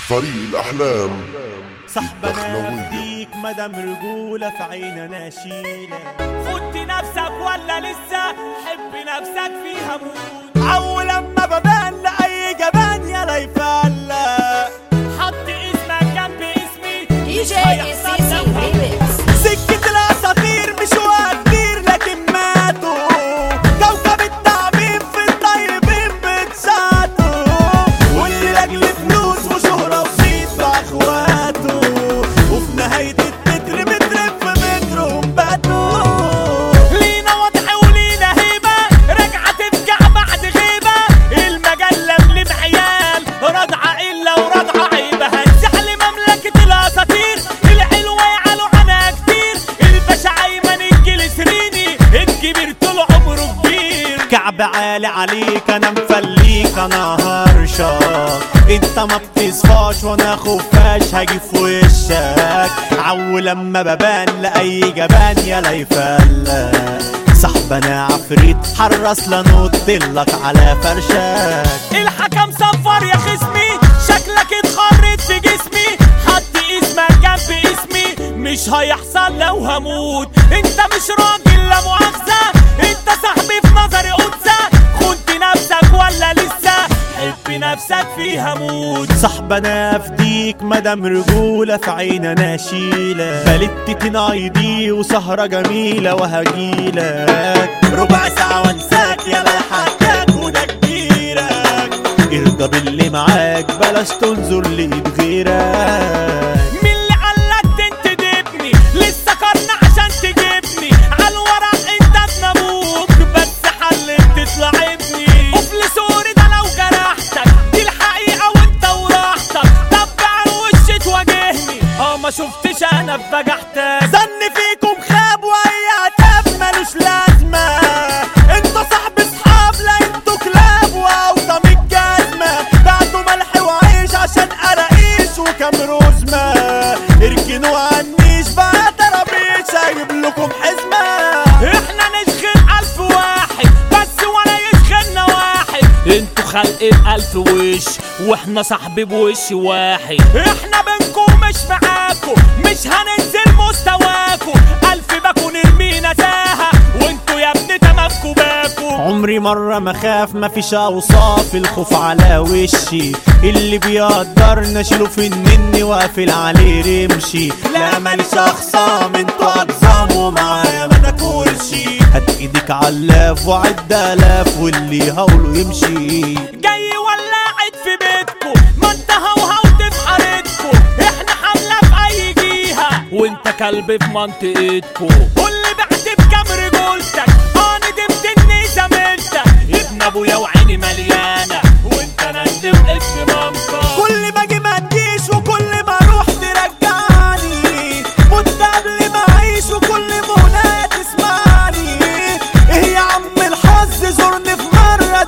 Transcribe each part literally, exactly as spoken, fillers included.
فريق الأحلام صاحبنا فيك مدام رجولة في عيننا شيلة. خدت نفسك ولا لسه حب نفسك فيها موت. أول لما ببان لأي جبان يا ليفلا حط اسمك جنب اسمي دي جي السيسي ريميكس. سكة الأساطير مش كتير لكن ماتوا. كوكب التعبير في الطيبين بتساعدوا، واللي لأجل فلوس وشهرة وصيت بأخواته، وفي نهاية التتر بترف مترهم باتوا. لينا وضع ولينا هيبة راجعة تفجع بعد غيبة. المجلة اللي بعيال رضعة إلا ورضعة عيبة. هنزعل مملكة الأساطير الحلوة يعلوا عنها كتير. الباشا أيمن الجلسريني الكبير طول عمره كبير. كعب عالي عليك أنا مفليك أنا هرشك. انت ما بتصفاش وانا خفاش هاجي في وشك. عو لما ببان لأي جبان يا ليفلا صاحبنا عفريت حرص لنطلك على فرشك. الحكم صفر يا خصمي شكلك اتخرت في جسمي. حط اسمك جنب اسمي مش هيحصل لو هموت. انت مش راجل لا مؤاخذة، انت صاحبي في نظري قدسة. خنت نفسك ولا لسه حب نفسك فيها موت. صاحبنا افديك مدام رجولة في عيننا شيلة. بلدت تنايدي وسهرة جميلة وهجيلك. ربع ساعة وانساك يا لا حكاك وده كبيرك. ارضى باللي معاك بلاش تنظر لإيد غيرك. مين اللي قالك تنتدبني لسه قرن عشان تجيبني. عالورق انت ابن ابوك بس حلت تطلع ابني. قفل سوري ده لو جرحتك دي الحقيقة وانت وراحتك. طب على وش تواجهني اه ما شفتش انا بجحتك. زن فيكم خاب وهي عتاب ملوش لازمة. انتوا صاحب اصحاب لا انتوا كلاب واوطى من الجزمة. بعتوا ملح وعيش عشان قراقيش وكام رزمة. اركنوا عنيش بقى ترابيش هجيب لكم حزمة. احنا نشغل الف واحد بس ولا يشغلنا واحد. انتوا خلق الالف وش واحنا صاحبي بوش واحد. احنا بينكم مش معاكم مش هننزل مستواكم. الف باكو نرمينا تاهة وانتوا يا ابني تمامكوا باكو. عمري مرة ما خاف مفيش اوصاف الخوف على وشي. اللي بيقدرنا شيله في النني وقافل عليه رمشي. لا ماليش اخصام انتوا اقزام ومعايا ما ناكلشي. هات ايدك علاف وعد الاف واللي هقوله يمشي. جاي ولعت في بيتكو ما انت هوهوت في حارتكو. احنا حملة في اي جهة وانت كلب في منطقتكو. واللي بعت بكام رجولتك اه ندمت اني زميلتك. ابن ابويا وعيني مليانة وانت ندم ابن مامتك. كل ما اجي ما تجيش وكل ما اروح ترجعني. مت قبل ما اعيش وكل منى تسمعني. ايه يا عم الحظ زورني في مرة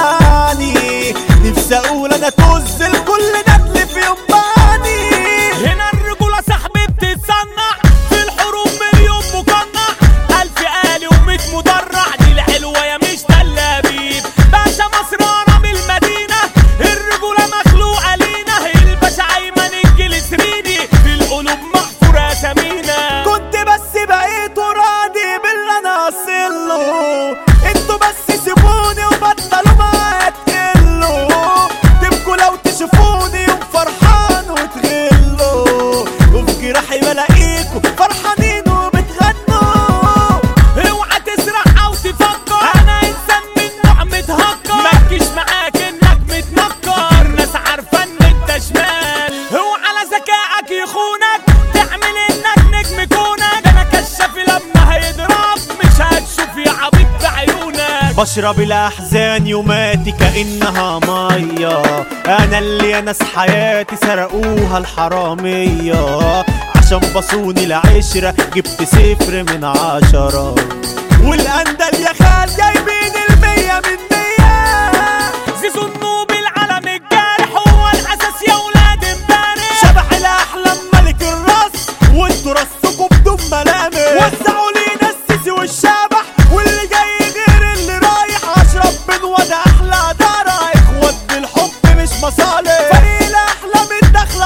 دلعني. نفسي اقول انا طز الكل ندل في يوم باني. هنا الرجولة صاحبي بتتصنع في الحروب مليون مقنع. الف آلي وميت مدرع دي الحلوة يا مش تلابيب. باشا مصرانة من المدينة الرجولة مخلوقة لينا. الباشا أيمن الجلسريني في القلوب محفورة سمينة. كنت بس بقيت راضي باللي انا اصله. انتوا بس سيبوني وبطلوا ما تقلوا. تبكوا لو تشوفوني يوم فرحان وتغلوا. وفي جراحي بلاقيكوا فرحانين وبتغنوا. اوعى تسرح او تفكر انا انسان من نوع متهكر. متجيش معاك انك متنكر ناس عارفه ان انت شمال. اوعى على ذكائك يخونك تعمل انك نجم كونك. ده انا كشافي لما هيضرب مش هتشوف يا عبيط بعيونك. بشرب الاحزان يوماتي كانها ميه. انا اللي ناس حياتي سرقوها الحراميه. عشان بصوني العشره جبت صفر من عشره. والاندل يا خال جايبين المية من مية. زيزو النوب العالم الجارح هو الاساس يا ولاد امبارح. شبح الاحلام ملك الراس وانتوا رصكوا بدون ملامح. وزعوا لينا السيسي والشبح واللي جاي غير اللي رايح. اشرب من وده احلى دارة اخوات بالحب مش مصالح. فريق الاحلام الداخلة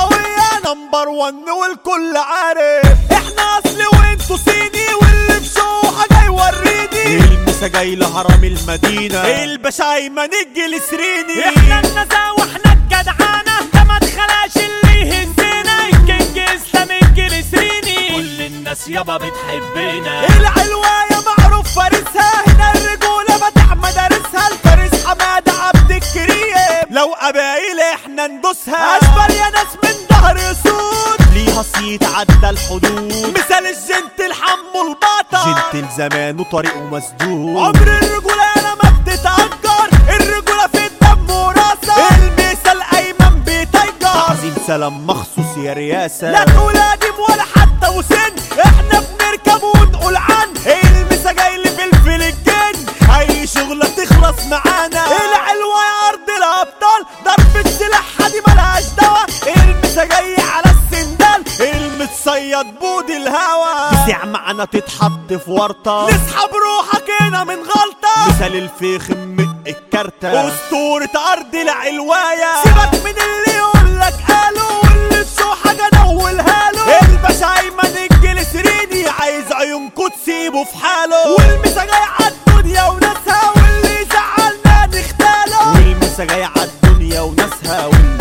ون والكل عارف احنا اصلي وانتو صيني واللي في شوحة جاي يوريني المسا جاي لهرم المدينة الباشا ايمن الجليسريني احنا النزا واحنا الجدعانة ده ما تخلاش اللي يهزنا الكينج اسلام الجليسريني كل الناس يابا بتحبنا العلواية معروف فارسها هنا الرجولة فتح مدارسها الفارس حمادة عبد الكريم لو قبايل احنا ندوسها اشبال يا ناس من ظهر اسود ليها صيت عدى الحدود مثال الجنتل حمو البطل جنتل زمان وطريقه مسدود عمر الرجولة انا ما بتتأجر الرجولة في الدم وراسة المثال ايمن بيتيجر عظيم سلام مخصوص يا رياسة لا تقول قديم ولا حتى وسن احنا بنركب ونقول عن المسا جاي لي في الفلجان اي شغلة تخلص معانا العلوة يا ارض الابطال ضربة سلاح دي ملهاش دوا المسا جاي على السندال المتصيد بود الهوا تسع معنا تتحط في ورطة نسحب روحك هنا من غلطة مثال الفيخ من الكارتة اسطورة ارض العلواية سيبك من اللي يقولك قالوا واللي في شوحة جدولها له الباشا ايمن الجليسريني عايز عيونكو تسيبه في حاله والمسا جاي عالدنيا وناسها واللي زعلنا نختاله والمسا جاي عالدنيا وناسها واللي